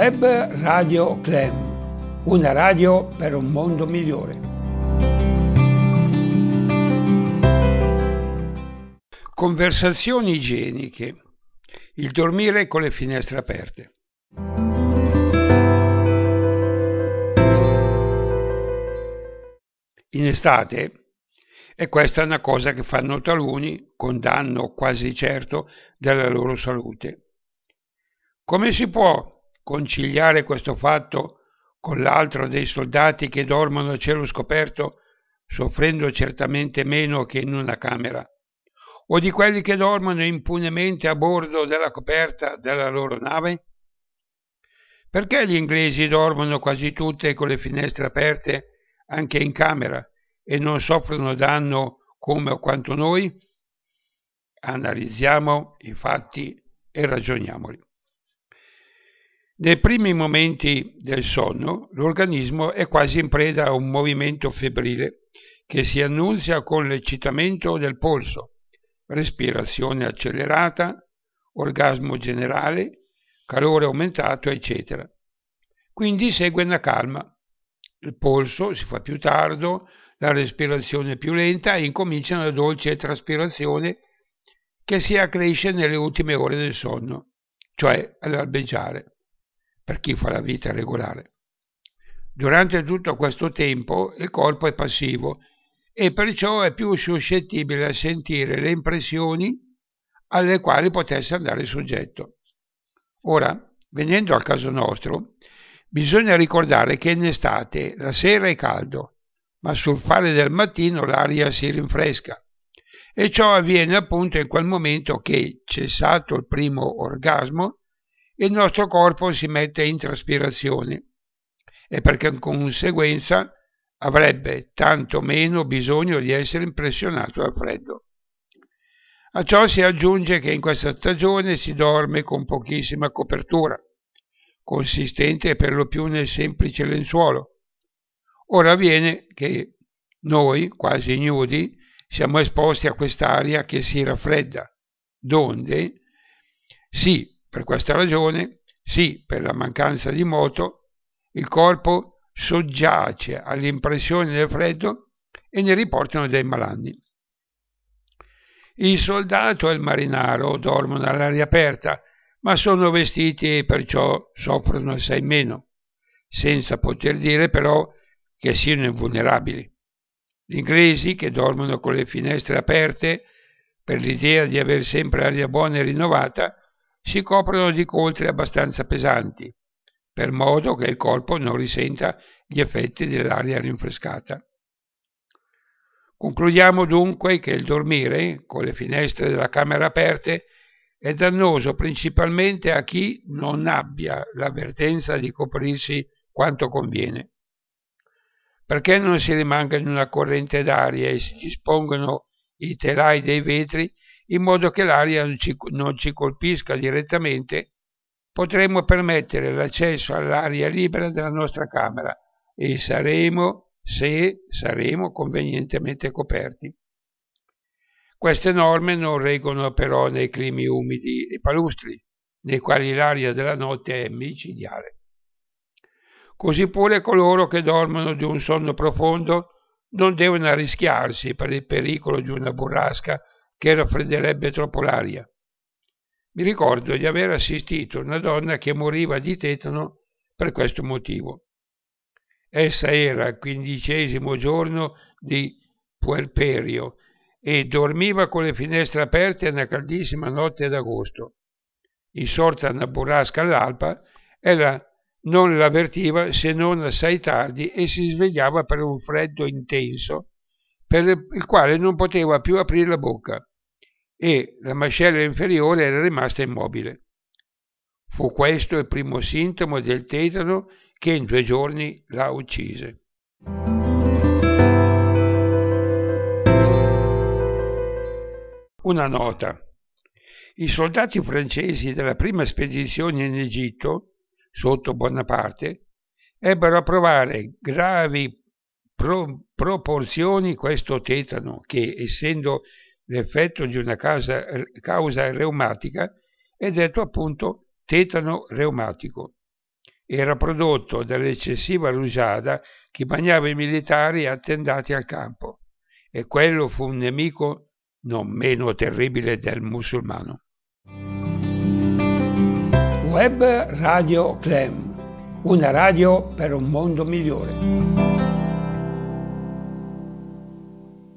Web Radio Clem, una radio per un mondo migliore. Conversazioni igieniche. Il dormire con le finestre aperte. In estate, e questa è una cosa che fanno taluni con danno quasi certo della loro salute. Come si può conciliare questo fatto con l'altro dei soldati che dormono a cielo scoperto, soffrendo certamente meno che in una camera, o di quelli che dormono impunemente a bordo della coperta della loro nave? Perché gli inglesi dormono quasi tutte con le finestre aperte anche in camera e non soffrono danno come o quanto noi? Analizziamo i fatti e ragioniamoli. Nei primi momenti del sonno, l'organismo è quasi in preda a un movimento febbrile che si annunzia con l'eccitamento del polso, respirazione accelerata, orgasmo generale, calore aumentato, eccetera. Quindi segue una calma. Il polso si fa più tardo, la respirazione più lenta e incomincia una dolce traspirazione che si accresce nelle ultime ore del sonno, cioè all'albeggiare, per chi fa la vita regolare. Durante tutto questo tempo il corpo è passivo e perciò è più suscettibile a sentire le impressioni alle quali potesse andare soggetto. Ora, venendo al caso nostro, bisogna ricordare che in estate la sera è caldo, ma sul fare del mattino l'aria si rinfresca, e ciò avviene appunto in quel momento che, cessato il primo orgasmo, il nostro corpo si mette in traspirazione e perché in conseguenza avrebbe tanto meno bisogno di essere impressionato dal freddo. A ciò si aggiunge che in questa stagione si dorme con pochissima copertura, consistente per lo più nel semplice lenzuolo. Ora avviene che noi, quasi ignudi, siamo esposti a quest'aria che si raffredda, donde, sì, per questa ragione, sì, per la mancanza di moto, il corpo soggiace all'impressione del freddo e ne riportano dei malanni. Il soldato e il marinaro dormono all'aria aperta, ma sono vestiti e perciò soffrono assai meno, senza poter dire però che siano invulnerabili. Gli inglesi, che dormono con le finestre aperte per l'idea di aver sempre aria buona e rinnovata, si coprono di coltri abbastanza pesanti, per modo che il corpo non risenta gli effetti dell'aria rinfrescata. Concludiamo dunque che il dormire con le finestre della camera aperte è dannoso principalmente a chi non abbia l'avvertenza di coprirsi quanto conviene. Perché non si rimanga in una corrente d'aria e si dispongono i telai dei vetri in modo che l'aria non ci colpisca direttamente, potremo permettere l'accesso all'aria libera della nostra camera e saremo convenientemente coperti. Queste norme non reggono però nei climi umidi e palustri, nei quali l'aria della notte è micidiale. Così pure coloro che dormono di un sonno profondo non devono arrischiarsi per il pericolo di una burrasca che raffredderebbe troppo l'aria. Mi ricordo di aver assistito a una donna che moriva di tetano per questo motivo. Essa era al 15° giorno di puerperio e dormiva con le finestre aperte una caldissima notte d'agosto. Insorta una burrasca all'alba, ella non l'avvertiva se non assai tardi e si svegliava per un freddo intenso per il quale non poteva più aprire la bocca e la mascella inferiore era rimasta immobile. Fu questo il primo sintomo del tetano che in 2 giorni la uccise. Una nota. I soldati francesi della prima spedizione in Egitto, sotto Bonaparte, ebbero a provare gravi proporzioni questo tetano che, essendo l'effetto di una causa reumatica, è detto appunto tetano reumatico. era prodotto dall'eccessiva rugiada che bagnava i militari attendati al campo, e quello fu un nemico non meno terribile del musulmano. Web Radio Clem, una radio per un mondo migliore.